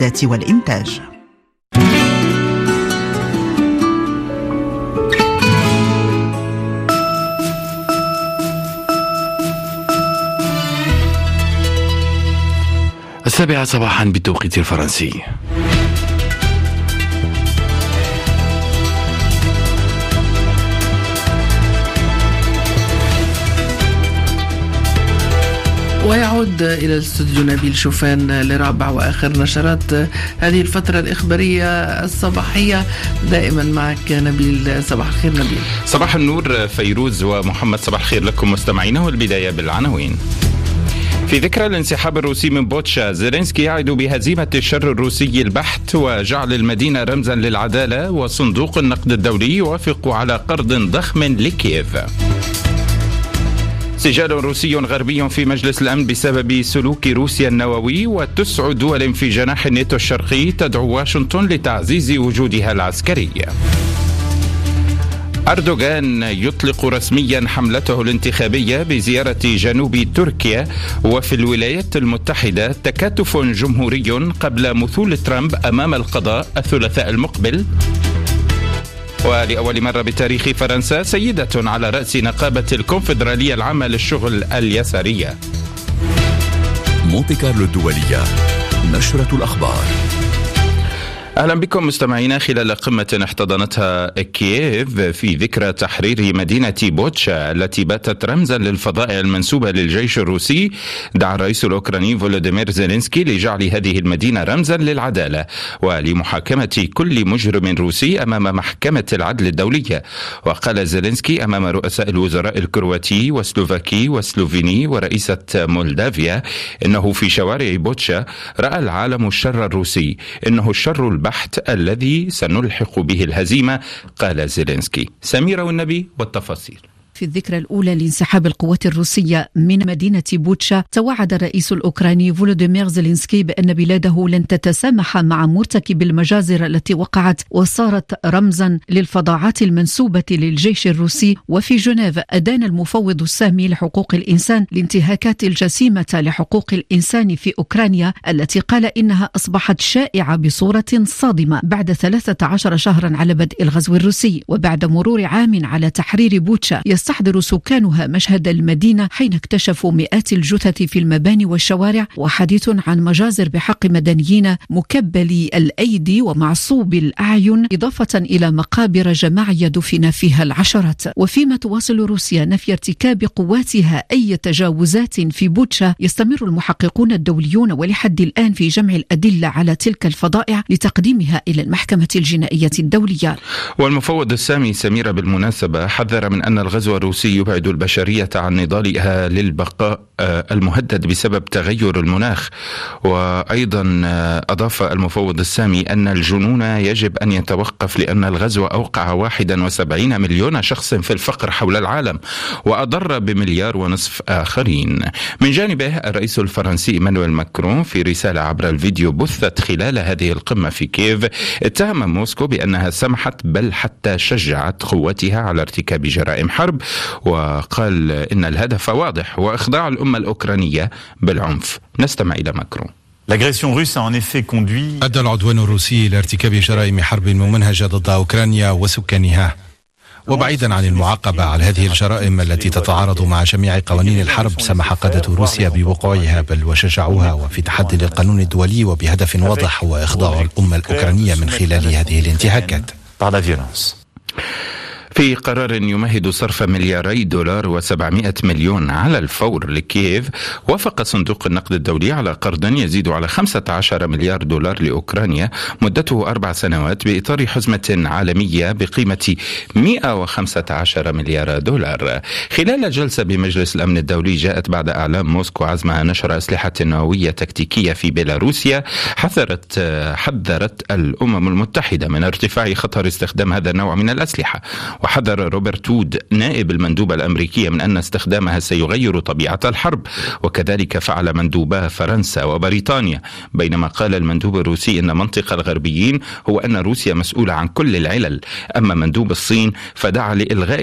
المعدات والإنتاج. السابعة صباحا بالتوقيت الفرنسي. ويعود إلى الاستوديو نبيل شوفان لرابع وآخر نشرات هذه الفترة الإخبارية الصباحية. دائما معك نبيل. صباح الخير نبيل. صباح النور فيروز ومحمد. صباح الخير لكم مستمعينا، والبداية بالعناوين. في ذكرى الانسحاب الروسي من بوتشا، زيلينسكي يعد بهزيمة الشر الروسي البحت وجعل المدينة رمزا للعدالة، وصندوق النقد الدولي يوافق على قرض ضخم لكييف. سجال روسي غربي في مجلس الأمن بسبب سلوك روسيا النووي، وتسع دول في جناح الناتو الشرقي تدعو واشنطن لتعزيز وجودها العسكري. أردوغان يطلق رسميا حملته الانتخابية بزيارة جنوب تركيا. وفي الولايات المتحدة تكاتف جمهوري قبل مثول ترامب أمام القضاء الثلاثاء المقبل. ولأول مرة بتاريخ فرنسا سيدة على رأس نقابة الكونفدرالية العامة للشغل اليسارية. مونتي كارلو الدولية، نشرة الأخبار. أهلا بكم مستمعينا. خلال قمة احتضنتها كييف في ذكرى تحرير مدينة بوتشا التي باتت رمزا للفضائع المنسوبة للجيش الروسي، دعا الرئيس الأوكراني فولوديمير زيلينسكي لجعل هذه المدينة رمزا للعدالة ولمحاكمة كل مجرم روسي أمام محكمة العدل الدولية. وقال زيلينسكي أمام رؤساء الوزراء الكرواتي والسلوفاكي والسلوفيني ورئيسة مولدافيا إنه في شوارع بوتشا رأى العالم الشر الروسي، إنه الشر البحت الذي سنلحق به الهزيمة، قال زيلينسكي. سميرة والنبي والتفاصيل. في الذكرى الأولى لانسحاب القوات الروسية من مدينة بوتشا، توعد الرئيس الأوكراني فولوديمير زيلينسكي بأن بلاده لن تتسامح مع مرتكب المجازر التي وقعت وصارت رمزا للفظاعات المنسوبة للجيش الروسي. وفي جنيف أدان المفوض السامي لحقوق الإنسان الانتهاكات الجسيمة لحقوق الإنسان في أوكرانيا التي قال إنها أصبحت شائعة بصورة صادمة بعد 13 شهرا على بدء الغزو الروسي. وبعد مرور عام على تحرير بوتشا، يستحضر سكانها مشهد المدينة حين اكتشفوا مئات الجثث في المباني والشوارع، وحديث عن مجازر بحق مدنيين مكبلي الأيدي ومعصوب الأعين، إضافة إلى مقابر جماعية دفن فيها العشرات. وفيما تواصل روسيا نفي ارتكاب قواتها أي تجاوزات في بوتشا، يستمر المحققون الدوليون ولحد الآن في جمع الأدلة على تلك الفظائع لتقديمها إلى المحكمة الجنائية الدولية. والمفوض السامي سميرة بالمناسبة حذر من أن الغزو الروسي يبعد البشرية عن نضالها للبقاء المهدد بسبب تغير المناخ. وأيضا أضاف المفوض السامي أن الجنون يجب أن يتوقف، لأن الغزو أوقع 71 مليون شخص في الفقر حول العالم وأضر ب1.5 مليار آخرين. من جانبه الرئيس الفرنسي إيمانويل ماكرون في رسالة عبر الفيديو بثت خلال هذه القمة في كييف اتهم موسكو بأنها سمحت بل حتى شجعت قواتها على ارتكاب جرائم حرب، وقال إن الهدف واضح وإخضاع الأمة الأوكرانية بالعنف. نستمع إلى ماكرون. أدى العدوان الروسي إلى ارتكاب جرائم حرب ممنهجة ضد أوكرانيا وسكانها. وبعيدا عن المعاقبة على هذه الجرائم التي تتعارض مع جميع قوانين الحرب، سمح قادة روسيا بوقوعها بل وشجعوها، وفي تحدي للقانون الدولي وبهدف واضح هو إخضاع الأمة الأوكرانية من خلال هذه الانتهاكات. في قرار يمهد صرف $2 مليار و700 مليون على الفور لكييف، وافق صندوق النقد الدولي على قرض يزيد على $15 مليار لأوكرانيا مدته 4 سنوات بإطار حزمة عالمية بقيمة $115 مليار. خلال جلسة بمجلس الأمن الدولي جاءت بعد إعلام موسكو عزمها نشر أسلحة نووية تكتيكية في بيلاروسيا. حذرت الأمم المتحدة من ارتفاع خطر استخدام هذا النوع من الأسلحة، وحذر روبرت وود نائب المندوبة الأمريكية من أن استخدامها سيغير طبيعة الحرب، وكذلك فعل مندوبا فرنسا وبريطانيا، بينما قال المندوب الروسي أن منطق الغربيين هو أن روسيا مسؤولة عن كل العلل. أما مندوب الصين فدعا لإلغاء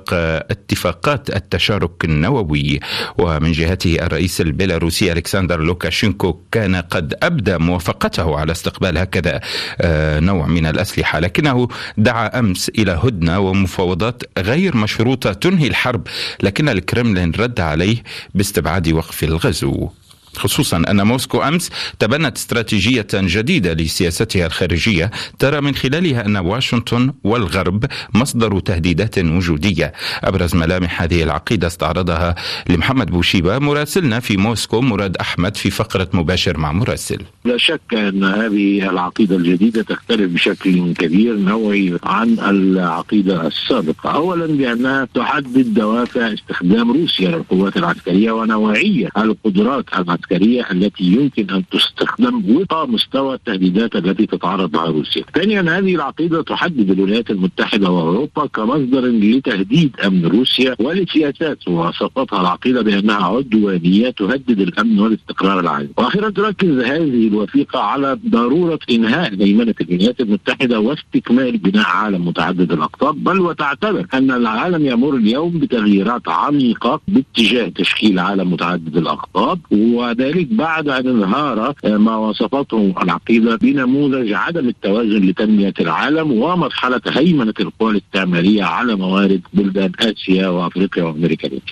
اتفاقات التشارك النووي. ومن جهته الرئيس البيلاروسي ألكسندر لوكاشينكو كان قد أبدى موافقته على استقبال هكذا نوع من الأسلحة، لكنه دعا أمس إلى هدنة ومفاوضات غير مشروطة تنهي الحرب، لكن الكرملين رد عليه باستبعاد وقف الغزو، خصوصا أن موسكو أمس تبنت استراتيجية جديدة لسياستها الخارجية ترى من خلالها أن واشنطن والغرب مصدر تهديدات وجودية. أبرز ملامح هذه العقيدة استعرضها لمحمد بوشيبة مراسلنا في موسكو مراد أحمد في فقرة مباشر مع مراسل. لا شك أن هذه العقيدة الجديدة تختلف بشكل كبير نوعي عن العقيدة السابقة. أولا بأنها تحدد دوافع استخدام روسيا للقوات العسكرية ونوعية القدرات العسكرية التي يمكن أن تستخدم وفق مستوى التهديدات التي تتعرض لها روسيا. ثانيا هذه العقيدة تحدد الولايات المتحدة وأوروبا كمصدر لتهديد أمن روسيا ولسياسات ووصفتها العقيدة بأنها عدوانية تهدد الأمن والاستقرار العالمي. وأخيرا تركز هذه الوثيقة على ضرورة إنهاء هيمنة الولايات المتحدة واستكمال بناء عالم متعدد الأقطاب، بل وتعتبر أن العالم يمر اليوم بتغييرات عميقة باتجاه تشكيل عالم متعدد الأقطاب، وذلك بعد أن انهار ما وصفته العقيدة بنموذج عدم التوازن لتنمية العالم ومرحلة هيمنة القوى الاستعمارية على موارد بلدان آسيا وأفريقيا وأمريكا اللاتينية.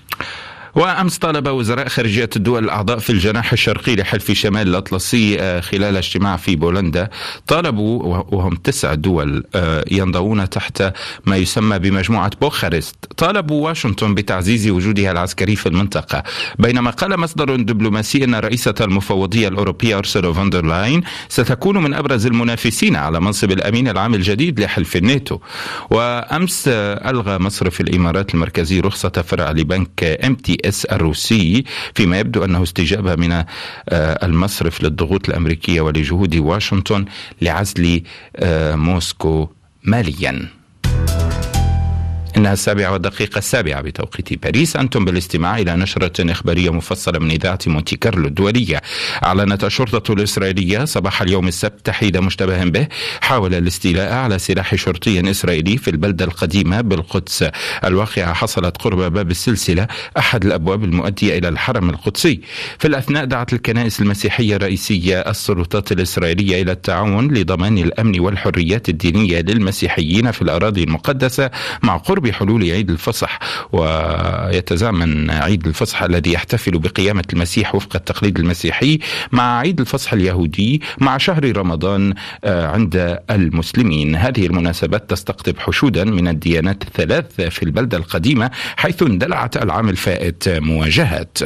وأمس طالب وزراء خارجية الدول الأعضاء في الجناح الشرقي لحلف شمال الأطلسي خلال اجتماع في بولندا، طالبوا وهم 9 دول ينضوون تحت ما يسمى بمجموعة بوخارست، طالبوا واشنطن بتعزيز وجودها العسكري في المنطقة، بينما قال مصدر دبلوماسي أن رئيسة المفوضية الأوروبية أرسولا فون دير لاين ستكون من أبرز المنافسين على منصب الأمين العام الجديد لحلف الناتو. وأمس ألغى مصرف الإمارات المركزي رخصة فرع لبنك MTS الروسي، فيما يبدو أنه استجابة من المصرف للضغوط الأمريكية ولجهود واشنطن لعزل موسكو ماليا. إنها 7:07 بتوقيت باريس. أنتم بالاستماع إلى نشرة إخبارية مفصلة من إذاعة مونتي كارلو الدولية. أعلنت الشرطة الإسرائيلية صباح اليوم السبت تحييد مشتبه به حاول الاستيلاء على سلاح شرطي إسرائيلي في البلدة القديمة بالقدس. الواقعة حصلت قرب باب السلسلة، أحد الأبواب المؤدية إلى الحرم القدسي. في الأثناء دعت الكنائس المسيحية الرئيسية السلطات الإسرائيلية إلى التعاون لضمان الأمن والحريات الدينية للمسيحيين في الأراضي المقدسة مع قرب بحلول عيد الفصح. ويتزامن عيد الفصح الذي يحتفل بقيامة المسيح وفق التقليد المسيحي مع عيد الفصح اليهودي مع شهر رمضان عند المسلمين. هذه المناسبات تستقطب حشودا من الديانات الثلاث في البلدة القديمة، حيث اندلعت العام الفائت مواجهات.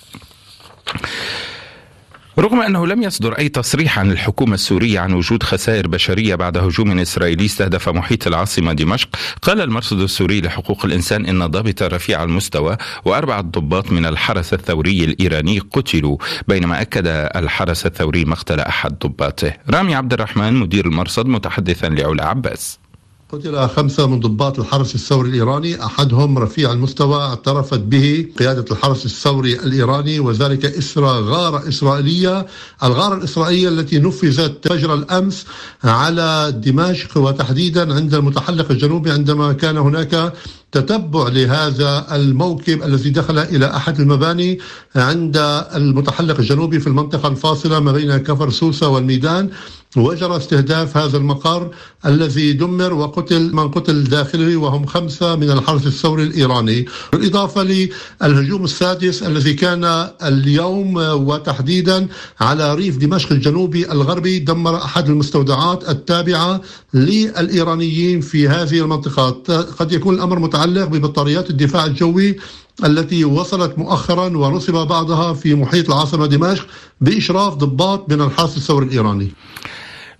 رغم أنه لم يصدر أي تصريح عن الحكومة السورية عن وجود خسائر بشرية بعد هجوم إسرائيلي استهدف محيط العاصمة دمشق، قال المرصد السوري لحقوق الإنسان إن ضابط رفيع المستوى و4 ضباط من الحرس الثوري الإيراني قتلوا، بينما أكد الحرس الثوري مقتل أحد ضباطه. رامي عبد الرحمن مدير المرصد متحدثا لعلا عباس: قتل 5 من ضباط الحرس الثوري الإيراني، أحدهم رفيع المستوى اعترفت به قيادة الحرس الثوري الإيراني، وذلك إثر غارة إسرائيلية، الغارة الإسرائيلية التي نفذت فجر الأمس على دمشق وتحديدا عند المتحلق الجنوبي، عندما كان هناك تتبع لهذا الموكب الذي دخل إلى أحد المباني عند المتحلق الجنوبي في المنطقة الفاصلة ما بين كفر سوسة والميدان، وجرى استهداف هذا المقر الذي دمر وقتل من قتل داخله وهم 5 من الحرس الثوري الإيراني، بالإضافة للهجوم السادس الذي كان اليوم وتحديدا على ريف دمشق الجنوبي الغربي، دمر أحد المستودعات التابعة للإيرانيين في هذه المنطقة. قد يكون الأمر متعلق ببطاريات الدفاع الجوي التي وصلت مؤخرا ونصب بعضها في محيط العاصمة دمشق بإشراف ضباط من الحرس الثوري الإيراني.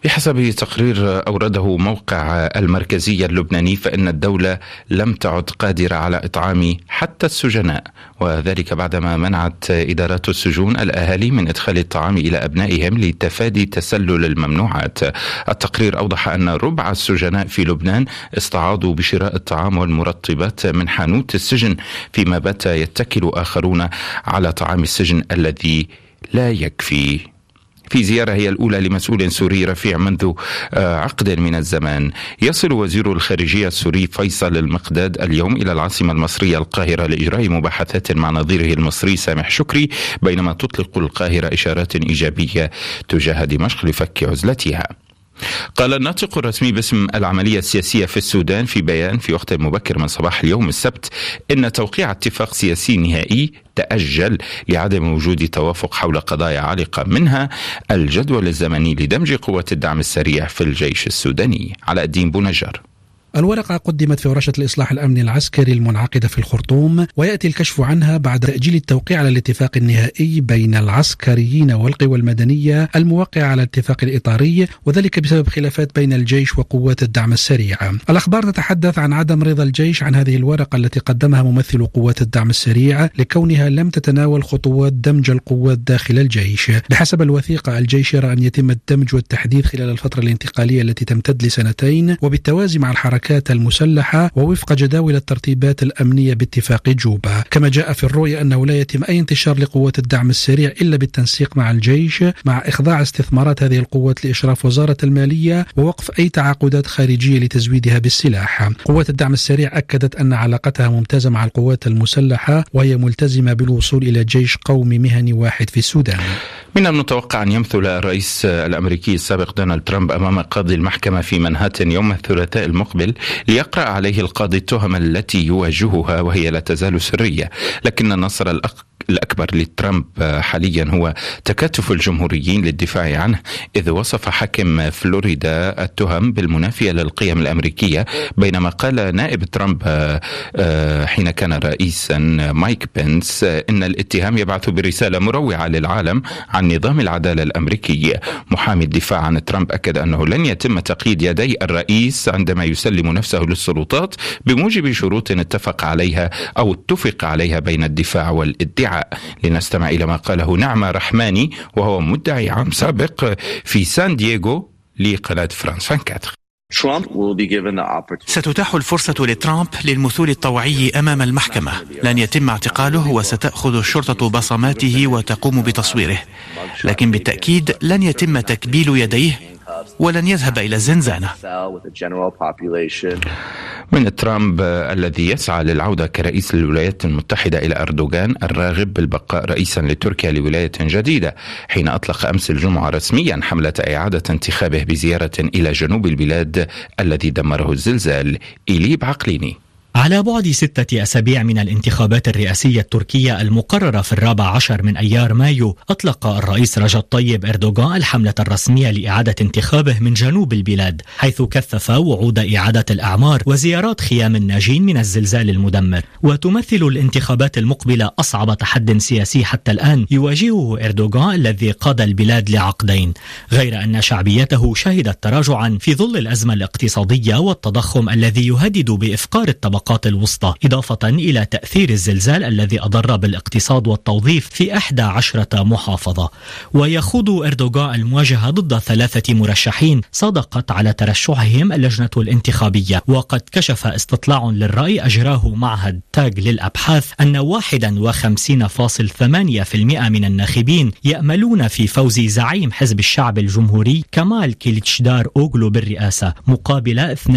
بحسب تقرير أورده موقع المركزية اللبناني فإن الدولة لم تعد قادرة على إطعام حتى السجناء، وذلك بعدما منعت إدارات السجون الأهالي من إدخال الطعام إلى أبنائهم لتفادي تسلل الممنوعات. التقرير أوضح أن ربع السجناء في لبنان استعاضوا بشراء الطعام والمرطبات من حانوت السجن، فيما بات يتكل آخرون على طعام السجن الذي لا يكفي. في زيارة هي الأولى لمسؤول سوري رفيع منذ عقد من الزمان، يصل وزير الخارجية السوري فيصل المقداد اليوم إلى العاصمة المصرية القاهرة لإجراء مباحثات مع نظيره المصري سامح شكري، بينما تطلق القاهرة إشارات إيجابية تجاه دمشق لفك عزلتها. قال الناطق الرسمي باسم العملية السياسية في السودان في بيان في وقت مبكر من صباح اليوم السبت إن توقيع اتفاق سياسي نهائي تأجل لعدم وجود توافق حول قضايا عالقة، منها الجدول الزمني لدمج قوات الدعم السريع في الجيش السوداني. علاء الدين بونجر. الورقة قدمت في ورشة الإصلاح الأمني العسكري المنعقدة في الخرطوم، ويأتي الكشف عنها بعد تأجيل التوقيع على الاتفاق النهائي بين العسكريين والقوى المدنية الموقع على الاتفاق الإطاري، وذلك بسبب خلافات بين الجيش وقوات الدعم السريع. الأخبار تتحدث عن عدم رضا الجيش عن هذه الورقة التي قدمها ممثل قوات الدعم السريع لكونها لم تتناول خطوات دمج القوات داخل الجيش. بحسب الوثيقة الجيش يرى أن يتم الدمج والتحديث خلال الفترة الانتقالية التي تمتد لسنتين، وبالتوازي مع الحركات المسلحة ووفق جداول الترتيبات الأمنية باتفاق جوبا. كما جاء في الرؤية أنه لا يتم أي انتشار لقوات الدعم السريع إلا بالتنسيق مع الجيش، مع إخضاع استثمارات هذه القوات لإشراف وزارة المالية ووقف أي تعاقدات خارجية لتزويدها بالسلاح. قوات الدعم السريع أكدت أن علاقتها ممتازة مع القوات المسلحة، وهي ملتزمة بالوصول إلى جيش قومي مهني واحد في السودان. من المتوقع أن يمثل الرئيس الأمريكي السابق دونالد ترامب أمام قاضي المحكمة في منهاتن يوم الثلاثاء المقبل ليقرأ عليه القاضي التهم التي يواجهها، وهي لا تزال سرية. لكن النصر الأكبر لترامب حاليا هو تكاتف الجمهوريين للدفاع عنه، إذ وصف حاكم فلوريدا التهم بالمنافية للقيم الأمريكية، بينما قال نائب ترامب حين كان رئيسا مايك بنس إن الاتهام يبعث برسالة مروعة للعالم عن نظام العدالة الأمريكي. محامي الدفاع عن ترامب أكد أنه لن يتم تقييد يدي الرئيس عندما يسلم نفسه للسلطات بموجب شروط اتفق عليها بين الدفاع والادعاء. لنستمع إلى ما قاله نعمة رحماني، وهو مدعي عام سابق في سان دييغو لقناة فرانس 24. ستتاح الفرصة لترامب للمثول الطوعي أمام المحكمة، لن يتم اعتقاله وستأخذ الشرطة بصماته وتقوم بتصويره، لكن بالتأكيد لن يتم تكبيل يديه ولن يذهب إلى الزنزانة. من ترامب الذي يسعى للعودة كرئيس للولايات المتحدة إلى أردوغان الراغب بالبقاء رئيسا لتركيا لولاية جديدة، حين أطلق أمس الجمعة رسميا حملة إعادة انتخابه بزيارة إلى جنوب البلاد الذي دمره الزلزال. إليب عقليني. على بعد 6 أسابيع من الانتخابات الرئاسية التركية المقررة في 14 من أيار مايو، أطلق الرئيس رجب طيب إردوغان الحملة الرسمية لإعادة انتخابه من جنوب البلاد، حيث كثف وعود إعادة الأعمار وزيارات خيام الناجين من الزلزال المدمر. وتمثل الانتخابات المقبلة أصعب تحد سياسي حتى الآن يواجهه إردوغان الذي قاد البلاد لعقدين، غير أن شعبيته شهدت تراجعا في ظل الأزمة الاقتصادية والتضخم الذي يهدد بإفقار الطبقات الوسطى، إضافة إلى تأثير الزلزال الذي أضر بالاقتصاد والتوظيف في 11 محافظة. ويخوض إردوغان المواجهة ضد 3 مرشحين صادقت على ترشحهم اللجنة الانتخابية. وقد كشف استطلاع للرأي أجراه معهد تاج للأبحاث أن 51.8% من الناخبين يأملون في فوز زعيم حزب الشعب الجمهوري كمال كيليتشدار أوغلو بالرئاسة، مقابل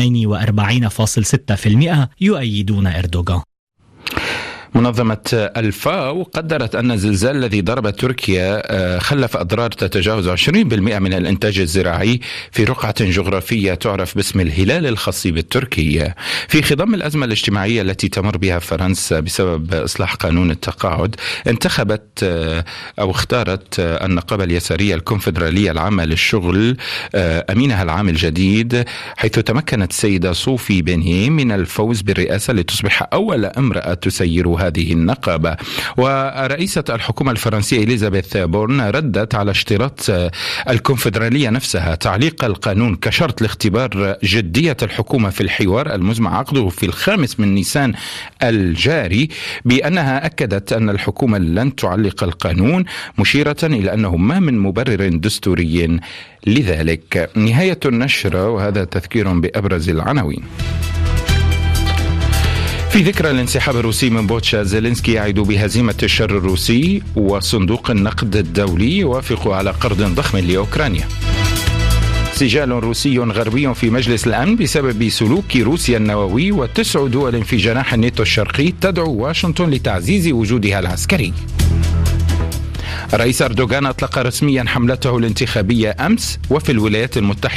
42.6% يؤيدون إردوغان. منظمة الفاو قدرت أن الزلزال الذي ضرب تركيا خلف أضرار تتجاوز 20% من الإنتاج الزراعي في رقعة جغرافية تعرف باسم الهلال الخصيب التركي. في خضم الأزمة الاجتماعية التي تمر بها فرنسا بسبب إصلاح قانون التقاعد، انتخبت أو اختارت النقابة اليسارية الكونفدرالية العامة للشغل أمينها العام الجديد، حيث تمكنت السيدة صوفي بنهي من الفوز بالرئاسة لتصبح أول امرأة تسيرها هذه النقابة. ورئيسة الحكومة الفرنسية إليزابيث بورن ردت على اشتراط الكونفدرالية نفسها تعليق القانون كشرط لاختبار جدية الحكومة في الحوار المزمع عقده في 5 نيسان الجاري، بأنها أكدت أن الحكومة لن تعلق القانون، مشيرة إلى أنه ما من مبرر دستوري لذلك. نهاية النشرة، وهذا تذكير بأبرز العناوين. في ذكرى الانسحاب الروسي من بوتشا، زيلينسكي يعد بهزيمة الشر الروسي، وصندوق النقد الدولي يوافق على قرض ضخم لأوكرانيا. سجال روسي غربي في مجلس الأمن بسبب سلوك روسيا النووي، و9 دول في جناح الناتو الشرقي تدعو واشنطن لتعزيز وجودها العسكري. الرئيس أردوغان أطلق رسميا حملته الانتخابية أمس، وفي الولايات المتحدة